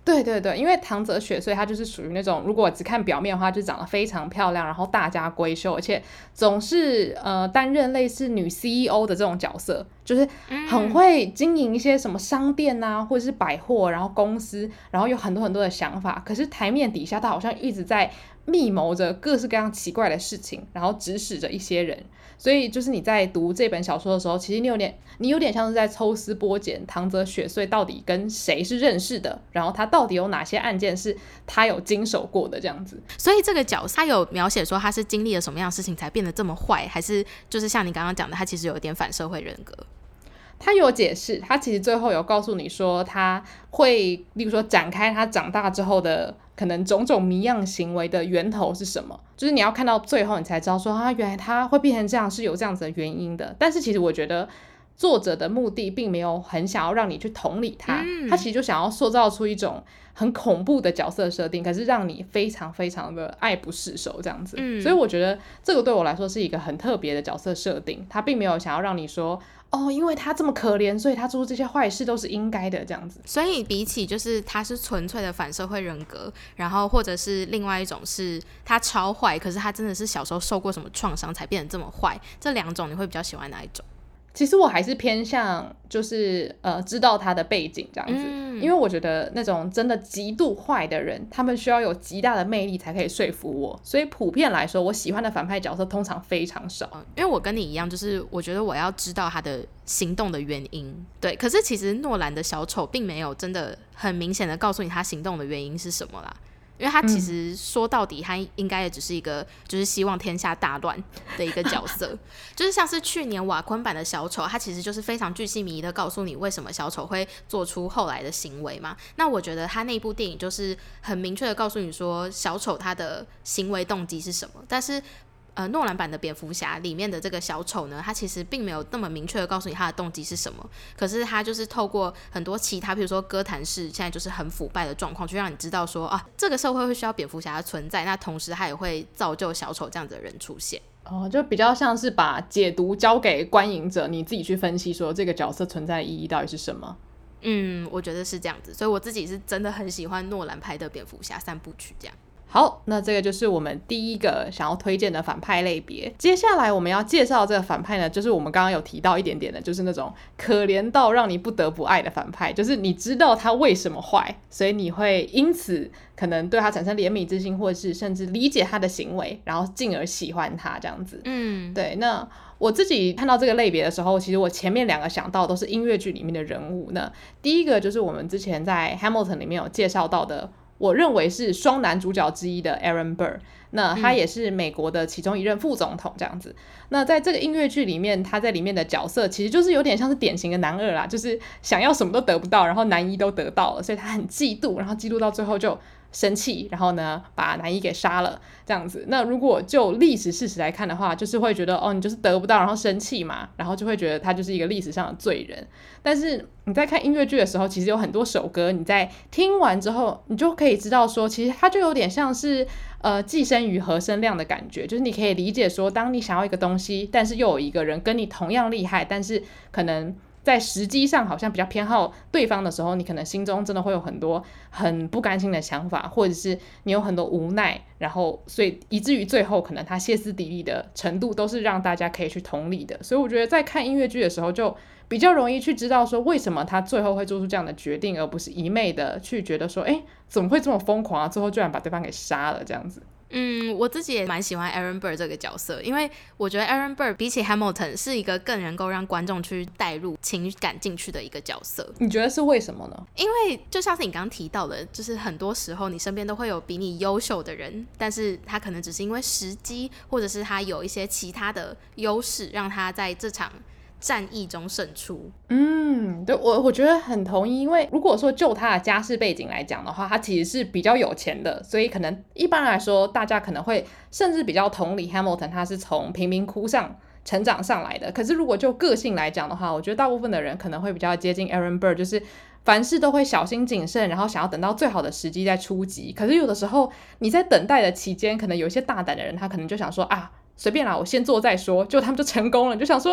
对对对，因为唐泽雪穗她就是属于那种，如果只看表面的话，就长得非常漂亮，然后大家闺秀，而且总是呃担任类似女 C E O 的这种角色，就是很会经营一些什么商店啊，或者是百货，然后公司，然后有很多很多的想法，可是台面底下她好像一直在密谋着各式各样奇怪的事情，然后指使着一些人。所以就是你在读这本小说的时候，其实你有点你有点像是在抽丝剥茧，唐泽雪穗到底跟谁是认识的，然后他到底有哪些案件是他有经手过的这样子。 所以这个角色他有描写说他是经历了什么样的事情才变得这么坏，还是就是像你刚刚讲的他其实有一点反社会人格？ 他有解释，他其实最后有告诉你说他会例如说展开他长大之后的可能种种谜样行为的源头是什么，就是你要看到最后你才知道说啊，原来他会变成这样是有这样子的原因的。但是其实我觉得作者的目的并没有很想要让你去同理他、嗯、他其实就想要塑造出一种很恐怖的角色设定，可是让你非常非常的爱不释手这样子、嗯、所以我觉得这个对我来说是一个很特别的角色设定，他并没有想要让你说哦，因为他这么可怜，所以他做这些坏事都是应该的这样子。 所以比起就是他是纯粹的反社会人格，然后或者是另外一种是他超坏，可是他真的是小时候受过什么创伤才变得这么坏，这两种你会比较喜欢哪一种？ 其实我还是偏向就是呃知道他的背景这样子、嗯、因为我觉得那种真的极度坏的人，他们需要有极大的魅力才可以说服我，所以普遍来说我喜欢的反派角色通常非常少、嗯、 因为我跟你一样，就是我觉得我要知道他的行动的原因。对，可是其实诺兰的小丑并没有真的很明显的告诉你他行动的原因是什么啦，因为他其实说到底他应该也只是一个就是希望天下大乱的一个角色就是像是去年瓦昆版的小丑，他其实就是非常巨细靡遗的告诉你为什么小丑会做出后来的行为嘛。那我觉得他那部电影就是很明确的告诉你说小丑他的行为动机是什么，但是呃，诺兰版的蝙蝠侠里面的这个小丑呢，他其实并没有那么明确的告诉你他的动机是什么，可是他就是透过很多其他比如说哥谭市现在就是很腐败的状况，去让你知道说啊，这个社会会需要蝙蝠侠的存在，那同时他也会造就小丑这样子的人出现。 哦，就比较像是把解读交给观影者，你自己去分析说这个角色存在的意义到底是什么。 嗯，我觉得是这样子，所以我自己是真的很喜欢诺兰拍的蝙蝠侠三部曲这样。 好，那这个就是我们第一个想要推荐的反派类别。接下来我们要介绍这个反派呢，就是我们刚刚有提到一点点的，就是那种可怜到让你不得不爱的反派，就是你知道他为什么坏，所以你会因此可能对他产生怜悯之心，或者是甚至理解他的行为，然后进而喜欢他这样子。嗯，对。那我自己看到这个类别的时候，其实我前面两个想到都是音乐剧里面的人物呢。第一个就是我们之前在 Hamilton 里面有介绍到的，我认为是双男主角之一的 Aaron Burr， 那他也是美国的其中一任副总统这样子、嗯、那在这个音乐剧里面，他在里面的角色其实就是有点像是典型的男二啦，就是想要什么都得不到，然后男一都得到了，所以他很嫉妒，然后嫉妒到最后就生气，然后呢把男一给杀了这样子。那如果就历史事实来看的话，就是会觉得哦，你就是得不到然后生气嘛，然后就会觉得他就是一个历史上的罪人。但是你在看音乐剧的时候，其实有很多首歌你在听完之后，你就可以知道说其实它就有点像是呃寄生于和声量的感觉，就是你可以理解说当你想要一个东西，但是又有一个人跟你同样厉害，但是可能在时机上好像比较偏好对方的时候，你可能心中真的会有很多很不甘心的想法，或者是你有很多无奈，然后所以以至于最后可能他歇斯底里的程度都是让大家可以去同理的。所以我觉得在看音乐剧的时候就比较容易去知道说为什么他最后会做出这样的决定，而不是一昧的去觉得说哎，怎么会这么疯狂啊，最后居然把对方给杀了这样子。 嗯，我自己也蛮喜欢 Aaron Burr 这个角色，因为我觉得 Aaron Burr 比起 Hamilton 是一个更能够让观众去带入情感进去的一个角色。 你觉得是为什么呢？ 因为就像是你刚刚提到的，就是很多时候你身边都会有比你优秀的人，但是他可能只是因为时机，或者是他有一些其他的优势，让他在这场战役中胜出。 嗯，对，我我觉得很同意，因为如果说就他的家世背景来讲的话，他其实是比较有钱的，所以可能一般来说大家可能会甚至比较同理 Hamilton 他是从贫民窟上成长上来的。可是如果就个性来讲的话，我觉得大部分的人可能会比较接近 Aaron Burr， 就是凡事都会小心谨慎，然后想要等到最好的时机再出击。可是有的时候你在等待的期间，可能有一些大胆的人他可能就想说啊随便啦，我先做再说，就他们就成功了，你就想说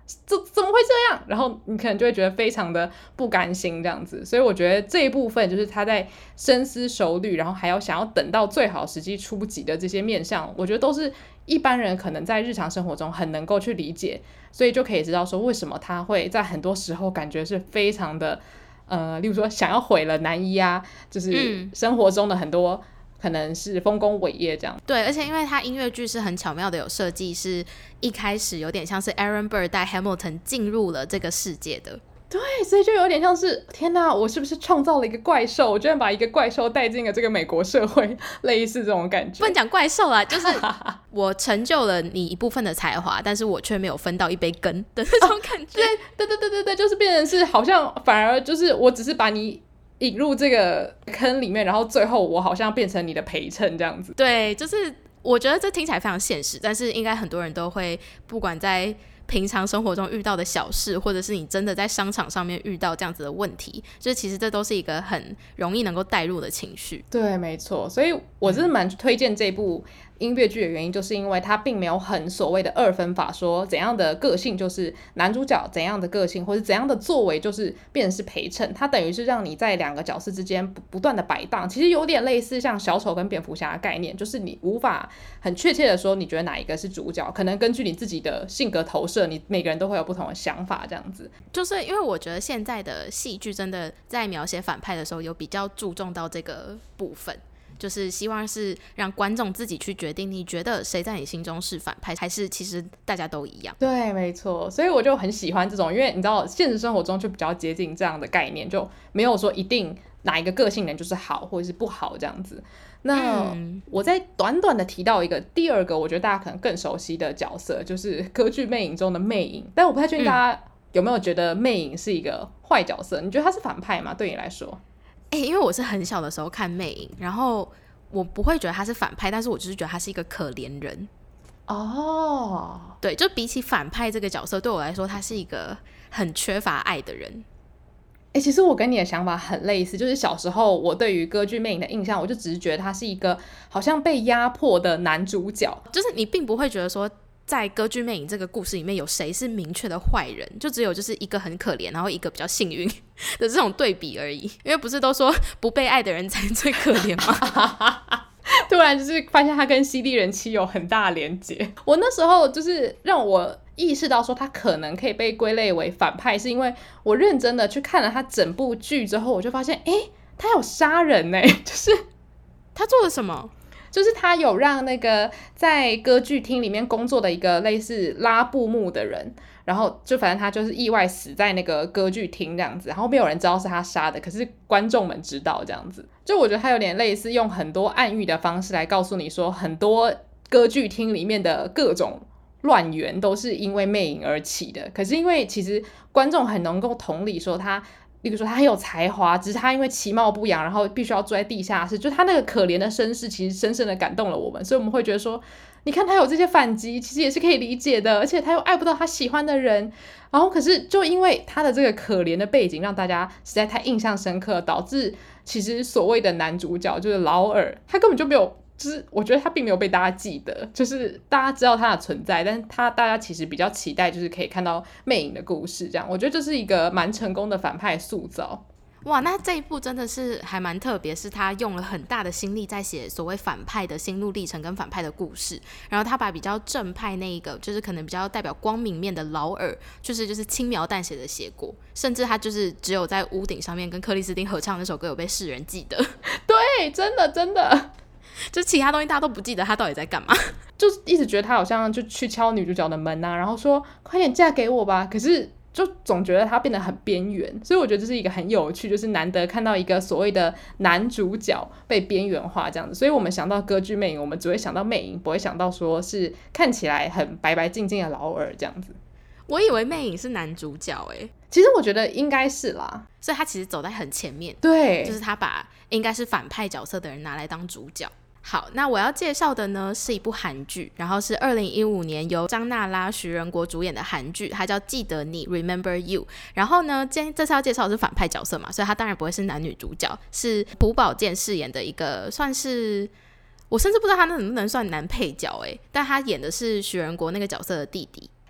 怎怎么会这样？然后你可能就会觉得非常的不甘心这样子。所以我觉得这一部分就是他在深思熟虑，然后还要想要等到最好时机出击的这些面向，我觉得都是一般人可能在日常生活中很能够去理解，所以就可以知道说为什么他会在很多时候感觉是非常的呃，例如说想要毁了男一啊，就是生活中的很多可能是丰功伟业这样。 对，而且因为他音乐剧是很巧妙的有设计，是一开始有点像是 Aaron Burr 带 Hamilton 进入了这个世界的。 对，所以就有点像是天哪，我是不是创造了一个怪兽，我居然把一个怪兽带进了这个美国社会，类似这种感觉。 不能讲怪兽啦，就是我成就了你一部分的才华，但是我却没有分到一杯羹的那种感觉。 对对对对对对，就是变成是好像反而就是我只是把你引入这个坑里面，然后最后我好像变成你的陪衬这样子。 对，就是我觉得这听起来非常现实，但是应该很多人都会不管在平常生活中遇到的小事，或者是你真的在商场上面遇到这样子的问题，就是其实这都是一个很容易能够带入的情绪。 对，没错，所以我真的蛮推荐这部音乐剧的原因，就是因为它并没有很所谓的二分法，说怎样的个性就是男主角，怎样的个性或者怎样的作为就是变成是陪衬，它等于是让你在两个角色之间不不断的摆荡，其实有点类似像小丑跟蝙蝠侠的概念，就是你无法很确切的说你觉得哪一个是主角，可能根据你自己的性格投射，你每个人都会有不同的想法这样子。 就是因为我觉得现在的戏剧真的在描写反派的时候有比较注重到这个部分，就是希望是让观众自己去决定，你觉得谁在你心中是反派，还是其实大家都一样。 对，没错，所以我就很喜欢这种，因为你知道现实生活中就比较接近这样的概念，就没有说一定哪一个个性人就是好或者是不好这样子。那我再短短的提到一个第二个我觉得大家可能更熟悉的角色，就是歌剧魅影中的魅影，但我不太确定大家有没有觉得魅影是一个坏角色，你觉得他是反派吗？对你来说？ 欸，因为我是很小的时候看魅影，然后我不会觉得他是反派，但是我就是觉得他是一个可怜人。 哦， 对，就比起反派这个角色，对我来说他是一个很缺乏爱的人。 欸，其实我跟你的想法很类似，就是小时候我对于歌剧魅影的印象，我就只是觉得他是一个好像被压迫的男主角， 就是你并不会觉得说在歌剧魅影这个故事里面有谁是明确的坏人，就只有就是一个很可怜，然后一个比较幸运的这种对比而已。因为不是都说不被爱的人才最可怜吗？ 突然就是发现他跟犀利人妻有很大的连结。我那时候就是让我意识到说他可能可以被归类为反派，是因为我认真的去看了他整部剧之后，我就发现哎，他有杀人耶，就是他做了什么？ 就是他有让那个在歌剧厅里面工作的一个类似拉布幕的人，然后就反正他就是意外死在那个歌剧厅这样子，然后没有人知道是他杀的，可是观众们知道这样子。就我觉得他有点类似用很多暗喻的方式来告诉你说，很多歌剧厅里面的各种乱源都是因为魅影而起的，可是因为其实观众很能够同理说他，例如说他很有才华，只是他因为其貌不扬，然后必须要住在地下室，就他那个可怜的身世其实深深的感动了我们，所以我们会觉得说你看他有这些反击其实也是可以理解的，而且他又爱不到他喜欢的人，然后可是就因为他的这个可怜的背景让大家实在太印象深刻，导致其实所谓的男主角就是劳尔，他根本就没有，就是我觉得他并没有被大家记得，就是大家知道他的存在，但是他大家其实比较期待就是可以看到魅影的故事这样，我觉得这是一个蛮成功的反派塑造。 哇，那这一部真的是还蛮特别，是他用了很大的心力在写所谓反派的心路历程跟反派的故事，然后他把比较正派那一个就是可能比较代表光明面的劳尔就是就是轻描淡写的写过，甚至他就是只有在屋顶上面跟克里斯汀合唱那首歌有被世人记得。 对，真的真的就其他东西大家都不记得他到底在干嘛， 就一直觉得他好像就去敲女主角的门啊，然后说快点嫁给我吧，可是就总觉得他变得很边缘，所以我觉得这是一个很有趣，就是难得看到一个所谓的男主角被边缘化这样子，所以我们想到歌剧魅影，我们只会想到魅影，不会想到说是看起来很白白净净的劳尔这样子。 我以为魅影是男主角耶， 其实我觉得应该是啦， 所以他其实走在很前面， 对， 就是他把应该是反派角色的人拿来当主角。好，那我要介绍的呢是一部韩剧，然后是二零一五年由张娜拉、徐仁国主演的韩剧，它叫《记得你》 Remember You。 然后呢今天这次要介绍的是反派角色嘛，所以他当然不会是男女主角，是朴宝剑饰演的一个，算是我甚至不知道他能不能算男配角耶，但他演的是徐仁国那个角色的弟弟。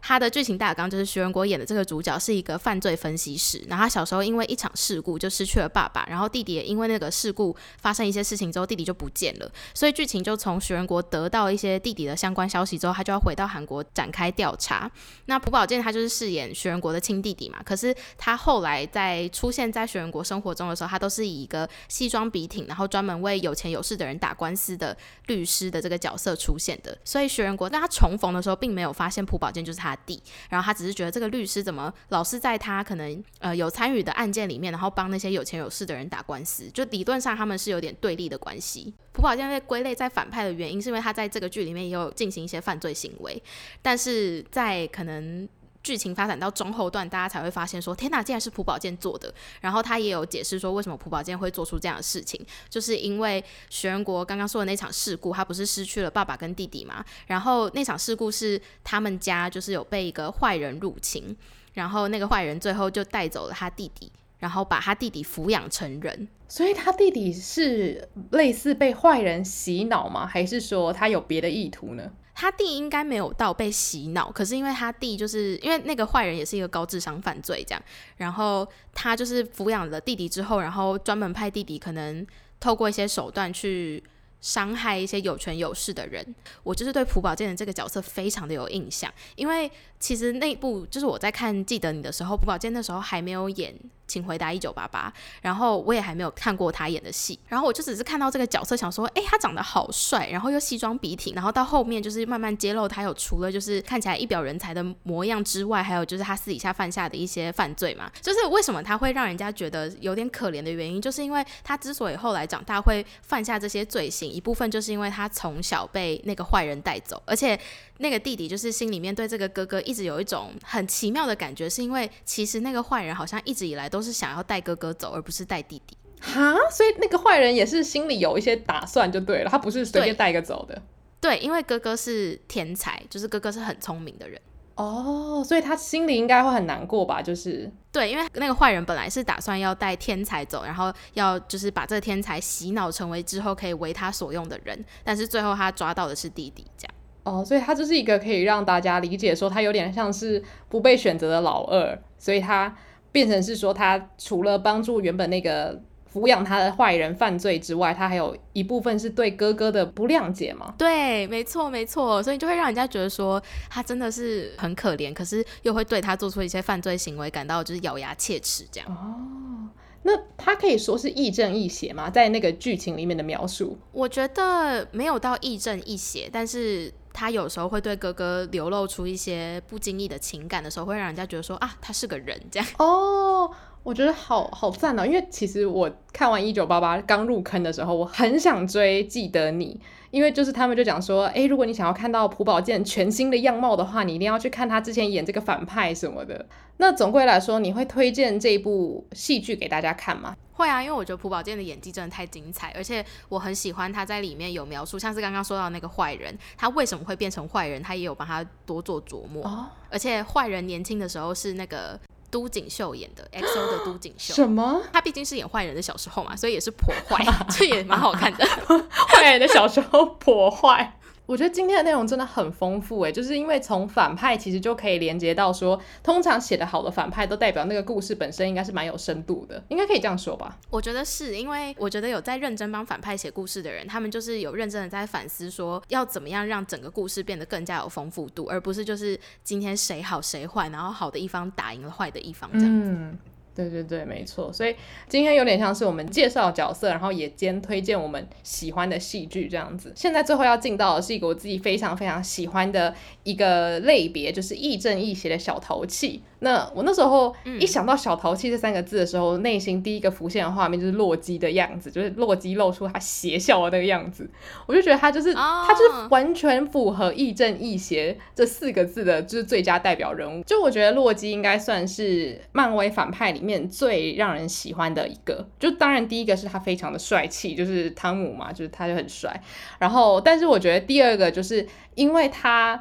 他的剧情大纲就是徐仁国演的这个主角是一个犯罪分析师，然后他小时候因为一场事故就失去了爸爸，然后弟弟也因为那个事故发生一些事情之后弟弟就不见了，所以剧情就从徐仁国得到一些弟弟的相关消息之后，他就要回到韩国展开调查。那朴宝剑他就是饰演徐仁国的亲弟弟嘛，可是他后来在出现在徐仁国生活中的时候，他都是以一个西装笔挺然后专门为有钱有势的人打官司的律师的这个角色出现的，所以徐仁国在他重逢的时候并没有发现朴宝剑就是他的弟，然后他只是觉得这个律师怎么老是在他可能呃有参与的案件里面，然后帮那些有钱有势的人打官司，就理论上他们是有点对立的关系。朴宝剑被归类在反派的原因是因为他在这个剧里面也有进行一些犯罪行为，但是在可能剧情发展到中后段，大家才会发现说天哪，竟然是朴宝剑做的。然后他也有解释说为什么朴宝剑会做出这样的事情，就是因为徐仁国刚刚说的那场事故，他不是失去了爸爸跟弟弟嘛，然后那场事故是他们家就是有被一个坏人入侵，然后那个坏人最后就带走了他弟弟，然后把他弟弟抚养成人。 所以他弟弟是类似被坏人洗脑吗？还是说他有别的意图呢？ 他弟应该没有到被洗脑，可是因为他弟就是因为那个坏人也是一个高智商犯罪这样，然后他就是抚养了弟弟之后，然后专门派弟弟可能透过一些手段去伤害一些有权有势的人。我就是对朴宝剑的这个角色非常的有印象，因为其实那部就是我在看记得你的时候，朴宝剑那时候还没有演请回答一九八八，然后我也还没有看过他演的戏，然后我就只是看到这个角色想说哎，他长得好帅，然后又西装笔挺，然后到后面就是慢慢揭露他有除了就是看起来一表人才的模样之外，还有就是他私底下犯下的一些犯罪嘛，就是为什么他会让人家觉得有点可怜的原因，就是因为他之所以后来长大会犯下这些罪行，一部分就是因为他从小被那个坏人带走，而且那个弟弟就是心里面对这个哥哥一直有一种很奇妙的感觉，是因为其实那个坏人好像一直以来都是想要带哥哥走，而不是带弟弟。 哈，所以那个坏人也是心里有一些打算就对了，他不是随便带一个走的。 对，因为哥哥是天才，就是哥哥是很聪明的人。 哦，所以他心里应该会很难过吧？就是对，因为那个坏人本来是打算要带天才走，然后要就是把这个天才洗脑成为之后可以为他所用的人，但是最后他抓到的是弟弟这样。 哦，所以他就是一个可以让大家理解说他有点像是不被选择的老二，所以他变成是说他除了帮助原本那个抚养他的坏人犯罪之外，他还有一部分是对哥哥的不谅解嘛。 对，没错没错，所以就会让人家觉得说他真的是很可怜，可是又会对他做出一些犯罪行为感到就是咬牙切齿这样。 哦，那他可以说是亦正亦邪吗？在那个剧情里面的描述， 我觉得没有到亦正亦邪，但是他有时候会对哥哥流露出一些不经意的情感的时候，会让人家觉得说啊，他是个人这样。 哦，我觉得好好赞哦，因为其实我看完一九八八刚入坑的时候，我很想追记得你，因为就是他们就讲说，哎，如果你想要看到朴宝剑全新的样貌的话，你一定要去看他之前演这个反派什么的。那总归来说，你会推荐这一部戏剧给大家看吗？ 会啊，因为我觉得朴宝剑的演技真的太精彩，而且我很喜欢他在里面有描述，像是刚刚说到那个坏人，他为什么会变成坏人，他也有帮他多做琢磨。哦，而且坏人年轻的时候是那个都锦绣演的 X O 的都锦绣。 什么？ 他毕竟是演坏人的小时候嘛，所以也是颇坏，这也蛮好看的。 坏人的小时候颇坏。我觉得今天的内容真的很丰富耶，就是因为从反派其实就可以连接到说，通常写得好的反派都代表那个故事本身应该是蛮有深度的，应该可以这样说吧。 我觉得是，因为我觉得有在认真帮反派写故事的人，他们就是有认真的在反思说要怎么样让整个故事变得更加有丰富度，而不是就是今天谁好谁坏，然后好的一方打赢了坏的一方这样。 嗯，对对对，没错。所以今天有点像是我们介绍角色，然后也兼推荐我们喜欢的戏剧这样子。现在最后要进到的是一个我自己非常非常喜欢的一个类别，就是亦正亦邪的小淘气。那我那时候一想到小淘气这三个字的时候，内心第一个浮现的画面就是洛基的样子，就是洛基露出他邪笑的那个样子，我就觉得他就是、oh. 他就是完全符合亦正亦邪这四个字的就是最佳代表人物。就我觉得洛基应该算是漫威反派里面最让人喜欢的一个，就当然第一个是他非常的帅气，就是汤姆嘛，就是他就很帅，然后但是我觉得第二个就是因为他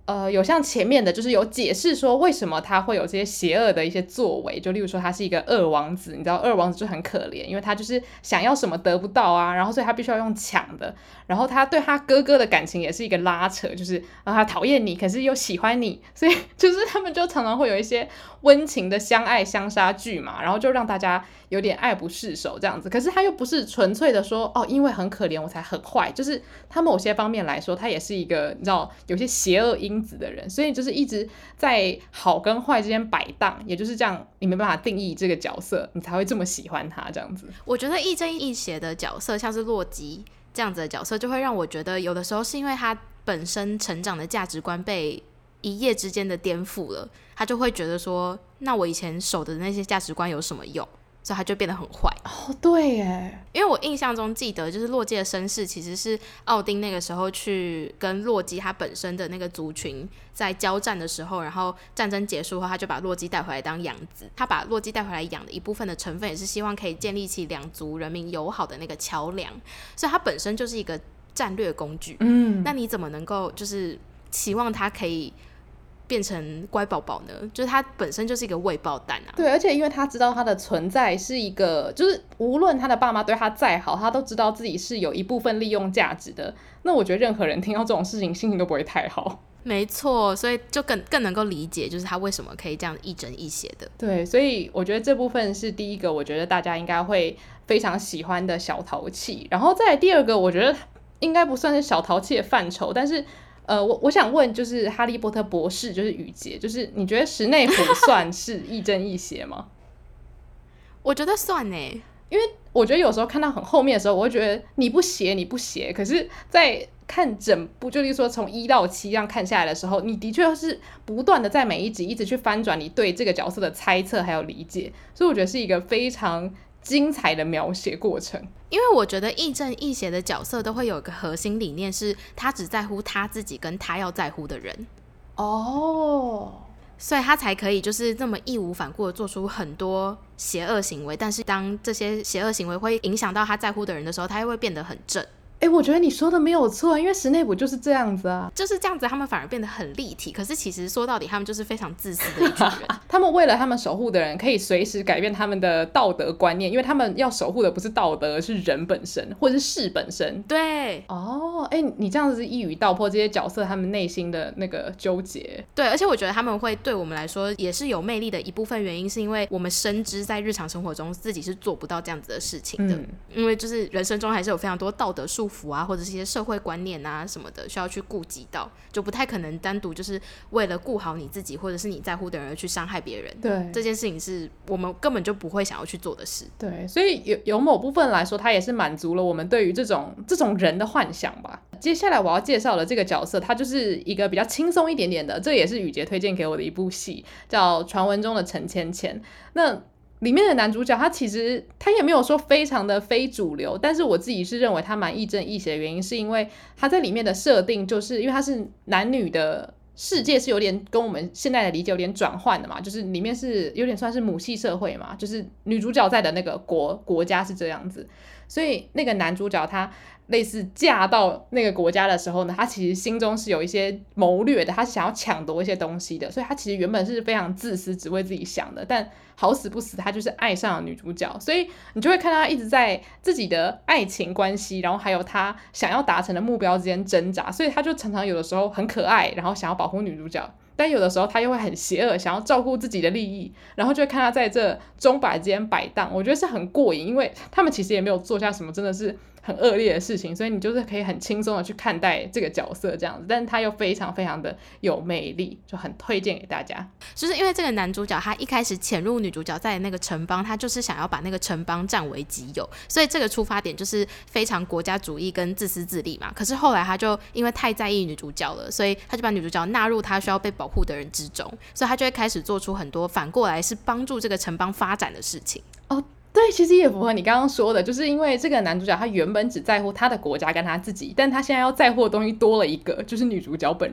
呃，有像前面的，就是有解释说为什么他会有这些邪恶的一些作为，就例如说他是一个二王子，你知道二王子就很可怜，因为他就是想要什么得不到啊，然后所以他必须要用抢的，然后他对他哥哥的感情也是一个拉扯，就是啊他讨厌你，可是又喜欢你，所以就是他们就常常会有一些温情的相爱相杀剧嘛，然后就让大家有点爱不释手这样子。可是他又不是纯粹的说哦，因为很可怜我才很坏，就是他某些方面来说，他也是一个你知道有些邪恶因子的人，所以就是一直在好跟坏之间摆荡，也就是这样，你没办法定义这个角色，你才会这么喜欢他这样子。 我觉得亦正亦邪的角色，像是洛基这样子的角色，就会让我觉得有的时候是因为他本身成长的价值观被一夜之间的颠覆了，他就会觉得说，那我以前守的那些价值观有什么用？所以他就变得很坏。 哦，对耶， 因为我印象中记得，就是洛基的身世其实是奥丁那个时候去跟洛基他本身的那个族群在交战的时候，然后战争结束后，他就把洛基带回来当养子。他把洛基带回来养的一部分的成分，也是希望可以建立起两族人民友好的那个桥梁，所以他本身就是一个战略工具。嗯，那你怎么能够就是期望他可以变成乖宝宝呢？就是他本身就是一个未爆弹啊。 对，而且因为他知道他的存在是一个，就是无论他的爸妈对他再好，他都知道自己是有一部分利用价值的。那我觉得任何人听到这种事情，心情都不会太好。 没错，所以就更更能够理解，就是他为什么可以这样亦正亦邪的。 对，所以我觉得这部分是第一个，我觉得大家应该会非常喜欢的小淘气。然后再来第二个，我觉得应该不算是小淘气的范畴，但是。呃，我我想问，就是哈利波特博士，就是雨洁，就是你觉得史内普算是亦正亦邪吗？ 我觉得算耶， 因为我觉得有时候看到很后面的时候，我会觉得你不邪你不邪，可是在看整部，就例如说从一到七这样看下来的时候，你的确是不断的在每一集一直去翻转你对这个角色的猜测还有理解，所以我觉得是一个非常精彩的描写过程。 因为我觉得亦正亦邪的角色都会有一个核心理念，是他只在乎他自己跟他要在乎的人哦， 所以他才可以就是这么义无反顾的做出很多邪恶行为，但是当这些邪恶行为会影响到他在乎的人的时候，他又会变得很正。 哎、欸，我觉得你说的没有错，因为史内普就是这样子啊， 就是这样子，他们反而变得很立体。可是其实说到底，他们就是非常自私的一群人。 他们为了他们守护的人，可以随时改变他们的道德观念，因为他们要守护的不是道德，而是人本身，或者是事本身。 对， 哦，哎、欸，你这样子是一语道破这些角色他们内心的那个纠结。 对，而且我觉得他们会对我们来说也是有魅力的一部分原因，是因为我们深知在日常生活中自己是做不到这样子的事情的。嗯、因为就是人生中还是有非常多道德束缚啊，或者是一些社会观念啊什么的需要去顾及到，就不太可能单独就是为了顾好你自己或者是你在乎的人而去伤害别人。 对， 这件事情是我们根本就不会想要去做的事。 对，所以有有某部分来说，它也是满足了我们对于这种这种人的幻想吧。接下来我要介绍的这个角色，他就是一个比较轻松一点点的，这也是雨洁推荐给我的一部戏，叫《传闻中的陈芊芊》。那里面的男主角他其实他也没有说非常的非主流，但是我自己是认为他蛮亦正亦邪的原因，是因为他在里面的设定，就是因为他是男女的世界是有点跟我们现在的理解有点转换的嘛，就是里面是有点算是母系社会嘛，就是女主角在的那个国国家是这样子，所以那个男主角他类似嫁到那个国家的时候呢，他其实心中是有一些谋略的，他是想要抢夺一些东西的，所以他其实原本是非常自私只为自己想的，但好死不死他就是爱上了女主角，所以你就会看他一直在自己的爱情关系然后还有他想要达成的目标之间挣扎，所以他就常常有的时候很可爱，然后想要保护女主角，但有的时候他又会很邪恶，想要照顾自己的利益，然后就会看他在这钟摆之间摆荡，我觉得是很过瘾，因为他们其实也没有做下什么真的是很恶劣的事情，所以你就是可以很轻松的去看待这个角色这样子，但是他又非常非常的有魅力，就很推荐给大家。 就是因为这个男主角他一开始潜入女主角在那个城邦，他就是想要把那个城邦占为己有，所以这个出发点就是非常国家主义跟自私自利嘛。可是后来他就因为太在意女主角了，所以他就把女主角纳入他需要被保护的人之中，所以他就会开始做出很多反过来是帮助这个城邦发展的事情。 哦，对，其实也符合你刚刚说的，就是因为这个男主角他原本只在乎他的国家跟他自己，但他现在要在乎的东西多了一个，就是女主角本人。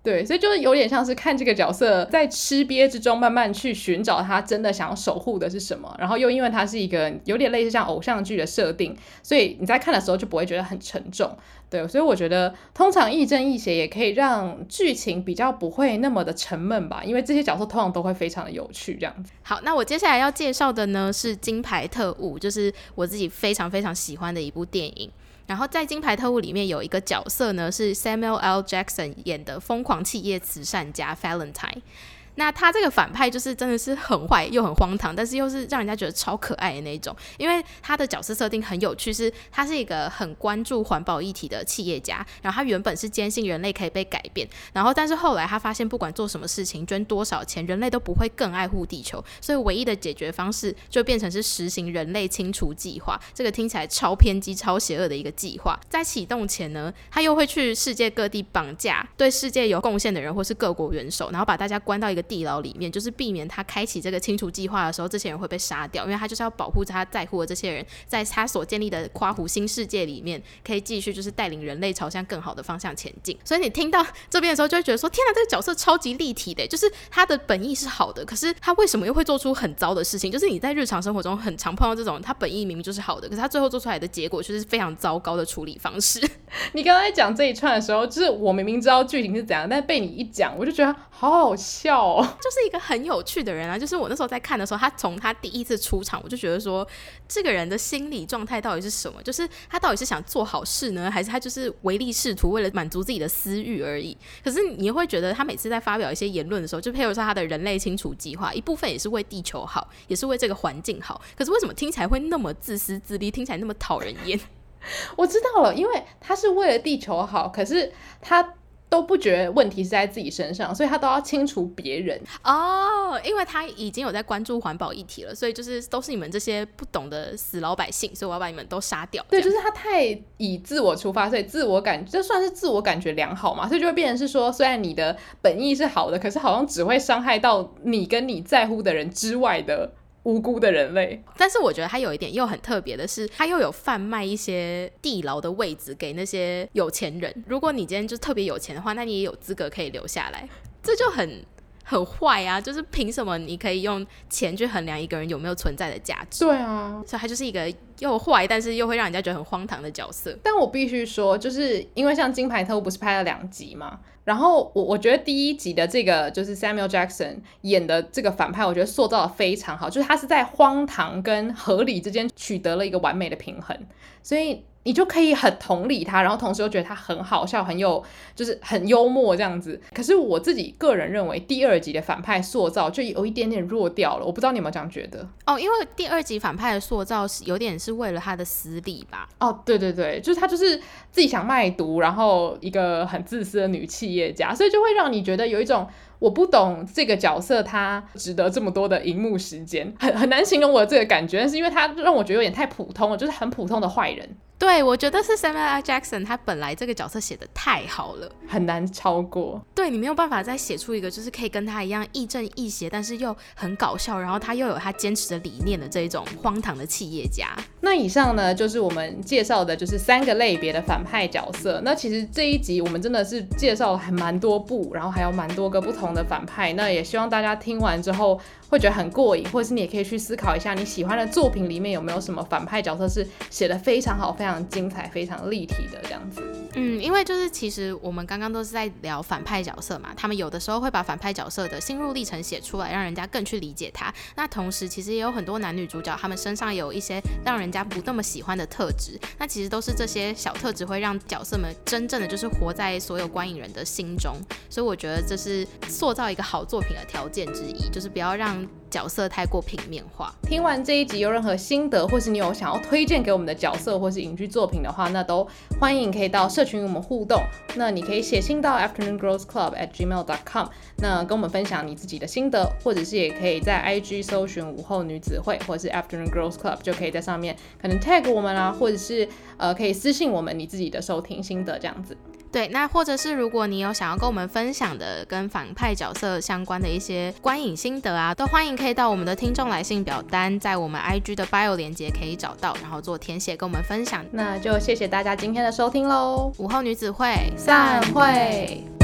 对，所以就是有点像是看这个角色在吃瘪之中慢慢去寻找他真的想要守护的是什么，然后又因为它是一个有点类似像偶像剧的设定，所以你在看的时候就不会觉得很沉重。对，所以我觉得通常亦正亦邪也可以让剧情比较不会那么的沉闷吧，因为这些角色通常都会非常的有趣这样子。 好，那我接下来要介绍的呢是金牌特务，就是我自己非常非常喜欢的一部电影。然后在金牌特务里面有一个角色呢是 Samuel L. Jackson 演的疯狂企业慈善家 Valentine。那他这个反派就是真的是很坏又很荒唐，但是又是让人家觉得超可爱的那种，因为他的角色设定很有趣，是他是一个很关注环保议题的企业家，然后他原本是坚信人类可以被改变，然后但是后来他发现不管做什么事情捐多少钱，人类都不会更爱护地球，所以唯一的解决方式就变成是实行人类清除计划。这个听起来超偏激超邪恶的一个计划，在启动前呢，他又会去世界各地绑架对世界有贡献的人或是各国元首，然后把大家关到一个地牢里面，就是避免他开启这个清除计划的时候这些人会被杀掉，因为他就是要保护他在乎的这些人在他所建立的夸胡新世界里面可以继续就是带领人类朝向更好的方向前进。所以你听到这边的时候就会觉得说天哪，这个角色超级立体的，就是他的本意是好的，可是他为什么又会做出很糟的事情，就是你在日常生活中很常碰到这种他本意明明就是好的，可是他最后做出来的结果就是非常糟糕的处理方式。 你刚才讲这一串的时候，就是我明明知道剧情是怎样，但被你一讲我就觉得好好笑哦， 就是一个很有趣的人啊。就是我那时候在看的时候，他从他第一次出场我就觉得说这个人的心理状态到底是什么，就是他到底是想做好事呢，还是他就是唯利是图为了满足自己的私欲而已。可是你会觉得他每次在发表一些言论的时候，就譬如说他的人类清除计划一部分也是为地球好，也是为这个环境好，可是为什么听起来会那么自私自利，听起来那么讨人厌？ 我知道了，因为他是为了地球好，可是他都不觉得问题是在自己身上，所以他都要清除别人哦。因为他已经有在关注环保议题了，所以就是都是你们这些不懂的死老百姓，所以我要把你们都杀掉。 对，就是他太以自我出发，所以自我感这算是自我感觉良好嘛，所以就会变成是说，虽然你的本意是好的，可是好像只会伤害到你跟你在乎的人之外的无辜的人类。 但是我觉得他有一点又很特别的是，他又有贩卖一些地牢的位置给那些有钱人，如果你今天就特别有钱的话，那你也有资格可以留下来，这就很很坏啊，就是凭什么你可以用钱去衡量一个人有没有存在的价值？ 对啊， 所以他就是一个又坏但是又会让人家觉得很荒唐的角色。 但我必须说，就是因为像金牌特务不是拍了两集嘛，然后我我觉得第一集的这个就是 Samuel Jackson 演的这个反派，我觉得塑造的非常好，就是他是在荒唐跟合理之间取得了一个完美的平衡，所以你就可以很同理他，然后同时又觉得他很好笑，很有就是很幽默这样子。可是我自己个人认为第二集的反派塑造就有一点点弱掉了，我不知道你有没有这样觉得？ 哦，因为第二集反派的塑造是有点是为了他的私利吧？ 哦，对对对，就是他就是自己想卖毒，然后一个很自私的女企业家，所以就会让你觉得有一种我不懂这个角色他值得这么多的荧幕时间，很很难形容我的这个感觉，但是因为他让我觉得有点太普通了，就是很普通的坏人。 对，我觉得是 Samuel L. Jackson 他本来这个角色写的太好了， 很难超过。 对，你没有办法再写出一个就是可以跟他一样亦正亦邪，但是又很搞笑，然后他又有他坚持的理念的这一种荒唐的企业家。 那以上呢，就是我们介绍的就是三个类别的反派角色。那其实这一集我们真的是介绍了还蛮多部，然后还有蛮多个不同的反派。那也希望大家听完之后会觉得很过瘾，或者是你也可以去思考一下，你喜欢的作品里面有没有什么反派角色是写得非常好、非常精彩、非常立体的这样子。 嗯，因为就是其实我们刚刚都是在聊反派角色嘛，他们有的时候会把反派角色的心路历程写出来，让人家更去理解他。那同时其实也有很多男女主角，他们身上有一些让人家不那么喜欢的特质，那其实都是这些小特质会让角色们真正的就是活在所有观影人的心中。所以我觉得这是塑造一个好作品的条件之一，就是不要让角色太过平面化。 听完这一集有任何心得，或是你有想要推荐给我们的角色或是影剧作品的话，那都欢迎可以到社群与我们互动。那你可以写信到 afternoon girls club at gmail dot com， 那跟我们分享你自己的心得，或者是也可以在 I G 搜寻午后女子会或是 afternoon girls club， 就可以在上面可能 tag 我们啊，或者是呃可以私信我们你自己的收听心得这样子。 对，那或者是如果你有想要跟我们分享的跟反派角色相关的一些观影心得啊，都欢迎可以到我们的听众来信表单，在我们 I G 的 bio 连结可以找到，然后做填写跟我们分享。 那就谢谢大家今天的收听咯， 午后女子会散会。